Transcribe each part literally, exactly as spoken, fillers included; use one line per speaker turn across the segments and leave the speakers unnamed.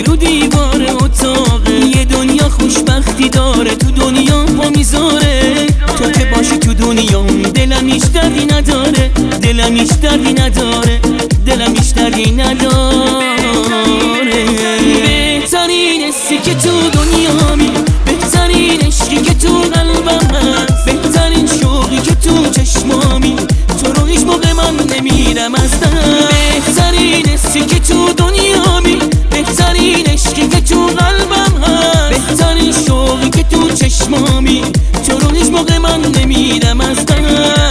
که رو دیوار اتاقه. یه دنیا خوشبختی داره تو دنیا با میذاره. تو که باشی تو دنیا دلم هیچ دردی نداره، دلم هیچ دردی نداره، دلم هیچ دردی نداره. بهترین حسی که تو دنیامی، بهترین عشقی که تو قلبم هست، بهترین شوقی که تو چشمامی، تو رو هیچ موقع من نمیرم از دست. بهترین حسی که تو دنیامی، بهترین عشقی که تو قلبم هست، بهترین شوقی که تو چشمامی، تو رو هیچ موقع من نمیرم از دست.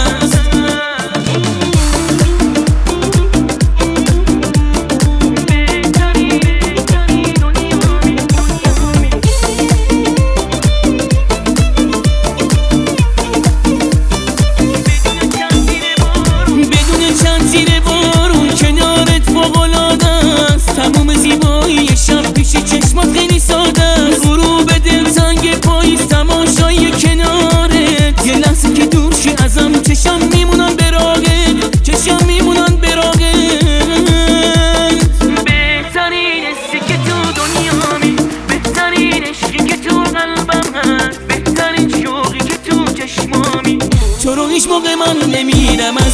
تموم زیبایی شب پیش چشمات خیلی ساده است. غروب دلتنگ پاییز تماشای کنارت. یه لحظه که دور شی ازم چشم میمونن براغت، چشم میمونن براغت. بهترین حسی که تو دنیامی، بهترین عشقی که تو قلبم هست، بهترین شوقی که تو چشمامی، تو رو هیچ موقع من نمیرم از